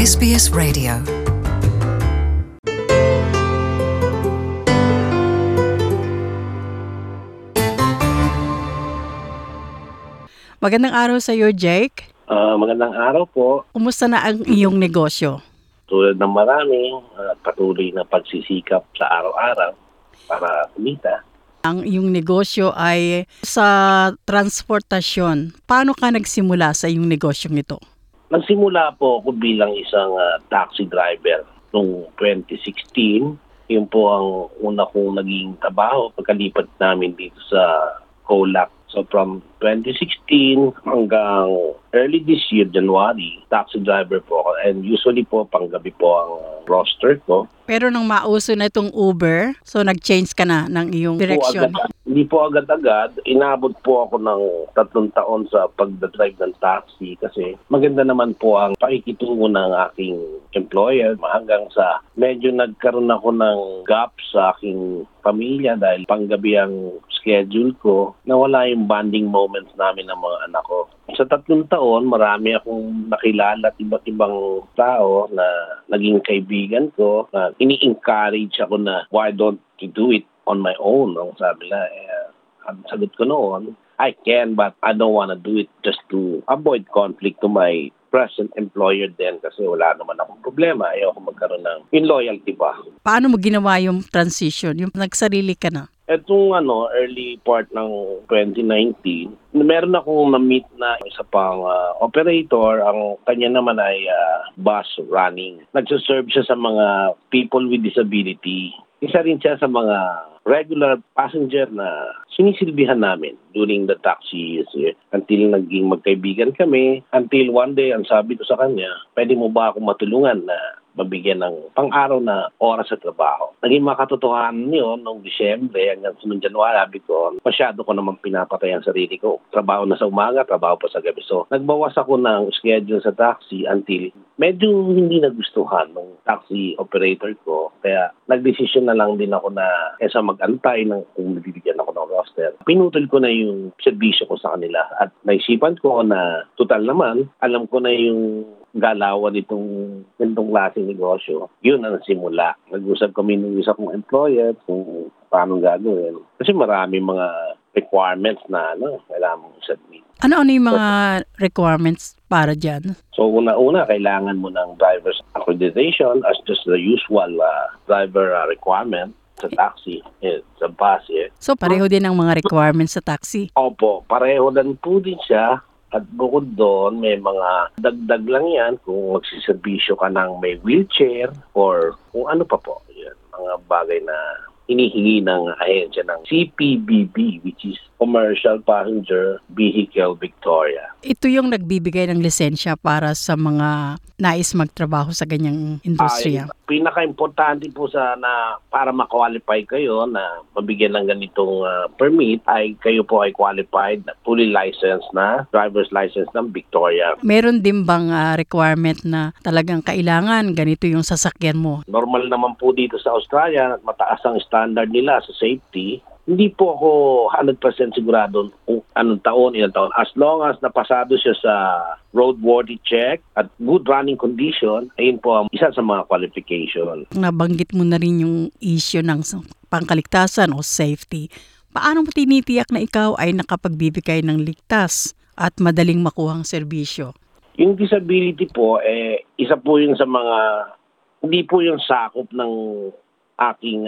SBS Radio. Magandang araw sa iyo, Jake. Magandang araw po. Kumusta na ang iyong negosyo? Tulad ng marami, patuloy na pagsisikap sa araw-araw para kumita. Ang iyong negosyo ay sa transportasyon. Paano ka nagsimula sa iyong negosyong ito? Nagsimula po ako bilang isang taxi driver noong 2016. Yun po ang una kong naging trabaho pagkalipat namin dito sa Colac. So from 2016 hanggang early this year, January, taxi driver po ako. And usually po, panggabi po ang roster ko. Pero nung mauso na itong Uber, so nag-change ka na ng iyong direksyon. Hindi po agad-agad. Inabot po ako ng 3 taon sa pagdadrive ng taxi kasi maganda naman po ang pakikitungo ng aking employer hanggang sa medyo nagkaroon ako ng gap sa aking pamilya dahil panggabi ang schedule ko, nawala yung bonding moments namin ng mga anak ko. Sa 3 taon, marami akong nakilala at iba't ibang tao na naging kaibigan ko na ini-encourage ako na why don't you do it on my own? Ang sabi na, ang sagot ko noon, I can but I don't want to do it just to avoid conflict to my present employer din kasi wala naman akong problema. Ayaw ko magkaroon ng in-loyalty ba. Paano mo ginawa yung transition, yung nagsarili ka na? Etong early part ng 2019, meron akong na-meet na isa pang operator. Ang kanya naman ay bus running. Nagsaserve siya sa mga people with disability. Isa rin siya sa mga regular passenger na sinisilbihan namin during the taxi years until naging magkaibigan kami. Until one day, ang sabi ko sa kanya, pwede mo ba akong matulungan na mabigyan ng pang-araw na oras sa trabaho. Naging makatotohanan yun noong Disyembre hanggang sunod January, sabi ko, masyado ko naman pinapatay ang sarili ko. Trabaho na sa umaga, trabaho pa sa gabi. So, nagbawas ako ng schedule sa taxi until medyo hindi nagustuhan ng taxi operator ko. Kaya nagdesisyon na lang din ako na kaysa mag-antay ng kung nabibigyan ako ng roster. Pinutol ko na yung serbisyo ko sa kanila at naisipan ko na total naman, alam ko na yung galawan itong klaseng negosyo. Yun ang simula. Nag-usap kami ng isa kong employer kung paano gagawin. Kasi marami mga requirements na kailangan mong submit. Ano yung mga requirements para dyan? So, una-una, kailangan mo ng driver's accreditation as just the usual driver requirement sa taxi, sa bus. So, pareho din ang mga requirements sa taxi? Opo, pareho din po din siya. At bukod doon, may mga dagdag lang yan kung magsiservisyo ka ng may wheelchair or kung ano pa po. Yan, mga bagay na hinihingi ng ahensya ng CPBB, which is Commercial Passenger Vehicle Victoria. Ito yung nagbibigay ng lisensya para sa mga nais magtrabaho sa ganyang industriya. Pinaka-importante po na para ma-qualify kayo na mabigyan ng ganitong permit ay kayo po ay qualified, fully licensed na driver's license ng Victoria. Meron din bang requirement na talagang kailangan ganito yung sasakyan mo? Normal naman po dito sa Australia at mataas ang standard nila sa safety. Hindi po ako 100% sigurado kung anong taon, ilang taon. As long as napasado siya sa roadworthy check at good running condition, ayun po ang isa sa mga qualification. Nabanggit mo na rin yung issue ng pangkaligtasan o safety. Paano mo tinitiyak na ikaw ay nakapagbibigay ng ligtas at madaling makuhang serbisyo? Yung disability po, isa po yun sa mga, hindi po yung sakop ng aking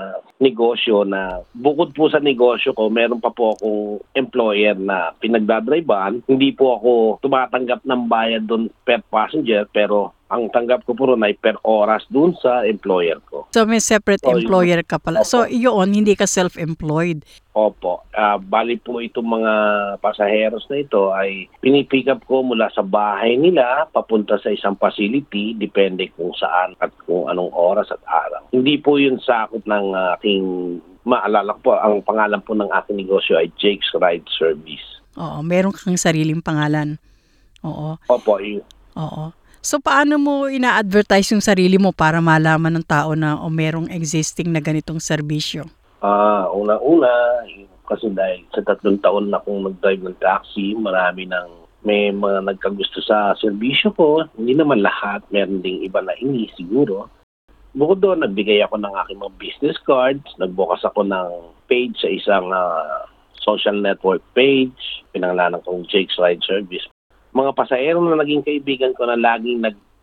negosyo na bukod po sa negosyo ko, meron pa po akong employer na pinagdadrivean. Hindi po ako tumatanggap ng bayad doon per passenger pero ang tanggap ko po ron ay per oras doon sa employer ko. So may separate employer ka pala. Opo. So yun, hindi ka self-employed. Opo. Bali po itong mga pasaheros na ito ay pinipick up ko mula sa bahay nila papunta sa isang facility depende kung saan at kung anong oras at araw. Hindi po yun sakop ng aking maalala po. Ang pangalan po ng aking negosyo ay Jake's Ride Service. Oo, meron kang sariling pangalan. Oo. Opo. Oo. So paano mo ina-advertise yung sarili mo para malaman ng tao na merong existing na ganitong serbisyo? Una-una, kasi dahil sa 3 taon na akong nag-drive ng taxi, marami ng may mga nagkagusto sa serbisyo ko. Hindi naman lahat, meron ding iba na hindi siguro. Bukod doon, nagbigay ako ng aking mga business cards, nagbukas ako ng page sa isang social network page, pinangalanan kong Jake's Ride Service. Mga pasahero na naging kaibigan ko na laging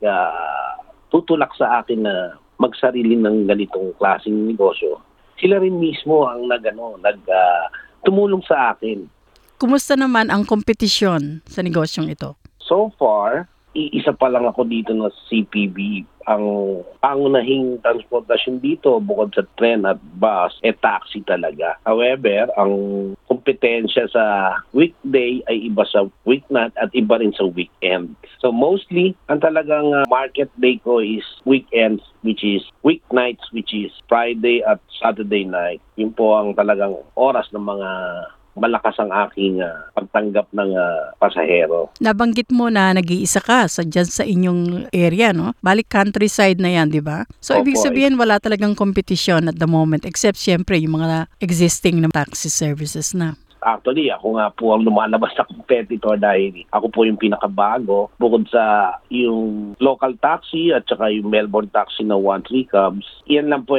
tutulak sa akin na magsarili ng ganitong klaseng negosyo, sila rin mismo ang tumulong sa akin. Kumusta naman ang kompetisyon sa negosyong ito? So far, iisa pa lang ako dito na CPB. Ang pangunahing transportasyon dito bukod sa tren at bus, taxi talaga. However, ang kompetensya sa weekday ay iba sa weeknight at iba rin sa weekend. So mostly, ang talagang market day ko is weekends, which is weeknights, which is Friday at Saturday night. Yun po ang talagang oras ng mga malakas ang aking pagtanggap ng pasahero. Nabanggit mo na nag-iisa ka dyan sa inyong area, no? Balik countryside na yan, di ba? So, Opo, ibig sabihin wala talagang competition at the moment except syempre yung mga existing na taxi services na. Actually, ako nga po ang lumalabas na competitor dahil ako po yung pinakabago. Bukod sa yung local taxi at saka yung Melbourne taxi na 1-3 cabs, yan lang po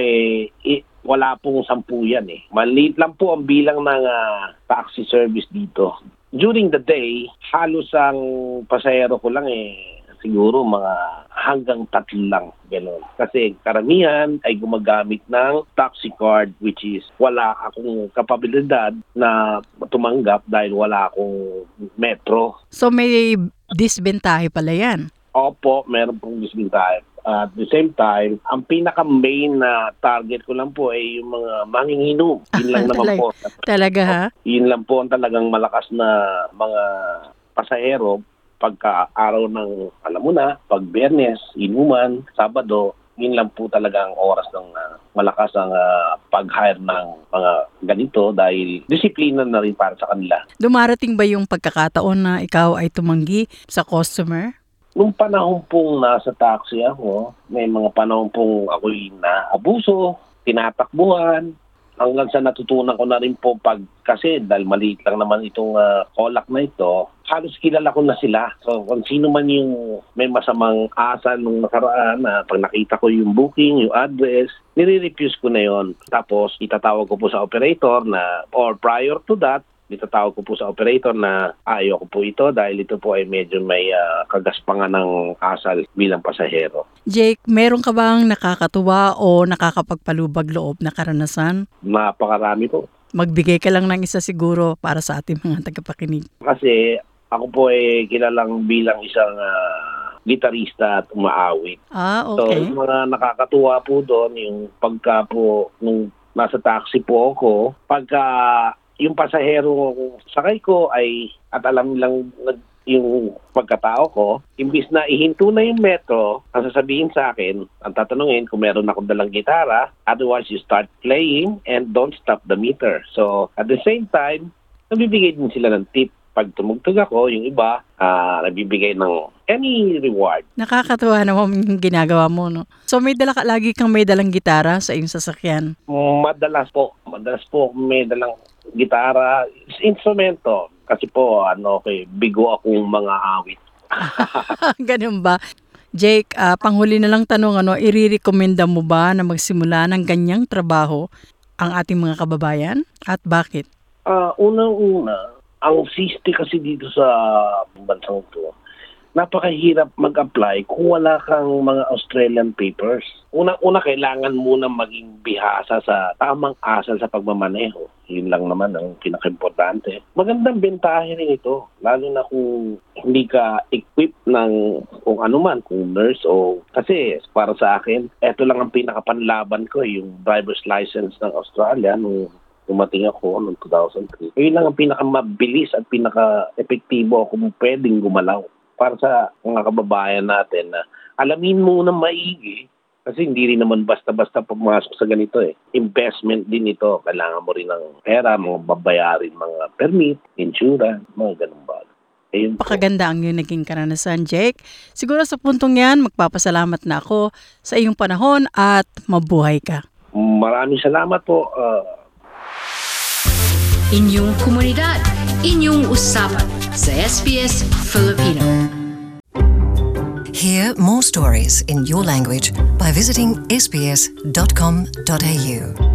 wala pong 10 yan eh. Maliit lang po ang bilang ng taxi service dito. During the day, halos ang pasahero ko lang siguro mga hanggang 3 lang. Ganun. Kasi karamihan ay gumagamit ng taxi card, which is wala akong kapabilidad na tumanggap dahil wala akong metro. So may disbentahe pala yan? Opo, meron pong disbentahe. At the same time, ang pinaka-main na target ko lang po ay yung mga manginginom. Yun lang naman po. Talaga ha? Yun lang po ang talagang malakas na mga pasahero pagka araw ng, alam mo na, pag Biyernes, inuman, Sabado, yun lang po talaga ang oras ng malakas ang pag-hire ng mga ganito dahil disiplina na rin para sa kanila. Dumarating ba yung pagkakataon na ikaw ay tumanggi sa customer? Nung panahon pong nasa taxi ako, may mga panahon pong ako'y naabuso, tinatakbuhan, hanggang sa natutunan ko na rin po kasi dahil maliit lang naman itong colac na ito, halos kilala ko na sila. So kung sino man yung may masamang asal nung nakaraan na pag nakita ko yung booking, yung address, nire-refuse ko na yon. Tapos itatawag ko po sa operator or prior to that, itatawag ko po sa operator na ayoko po ito dahil ito po ay medyo may kagaspangan ng asal bilang pasahero. Jake, meron ka bang nakakatuwa o nakakapagpalubag loob na karanasan? Napakarami po. Magbigay ka lang ng isa siguro para sa ating mga tagapakinig. Kasi ako po ay kilalang bilang isang gitarista at umaawit. Okay. So, yung mga nakakatuwa po doon, yung pagka po, nung nasa taxi po ako, pagka yung pasahero sakay ko ay at alam nilang yung pagkatao ko, imbis na ihinto na yung metro, ang sasabihin sa akin, ang tatanungin kung meron akong dalang gitara, otherwise you start playing and don't stop the meter. So, at the same time, nabibigay din sila ng tip. Pag tumugtog ako, yung iba, nabibigay ng any reward. Nakakatuwa naman yung ginagawa mo, no? So, lagi kang may dalang gitara sa iyong sasakyan? Madalas po may dalang gitara, instrumento. Kasi po, bigo akong mga awit. Ganun ba? Jake, panghuli na lang tanong, irirekomenda mo ba na magsimula ng ganyang trabaho ang ating mga kababayan? At bakit? Unang-una, ang siste kasi dito sa bansang to, napakahirap mag-apply kung wala kang mga Australian papers. Una kailangan muna maging bihasa sa tamang asal sa pagmamaneho. Yun lang naman ang pinaka-importante. Magandang bentahe rin ito, lalo na kung hindi ka equipped ng kung ano man, kung nurse o... Kasi para sa akin, eto lang ang pinakapanlaban ko, yung driver's license ng Australia nung tumating ako noong 2003. Yun lang ang pinakamabilis at pinaka-epektibo kung pwedeng gumalaw. Para sa mga kababayan natin na alamin mo na maigi kasi hindi rin naman basta-basta pumasok sa ganito Investment din ito. Kailangan mo rin ng pera, mga babayarin, mga permit, insurance, mga ganun ba. Pakaganda ang iyong naging karanasan, Jake. Siguro sa puntong yan, magpapasalamat na ako sa iyong panahon at mabuhay ka. Maraming salamat po. Inyong komunidad. inyong usapan sa SBS Filipino. Hear more stories in your language by visiting sbs.com.au.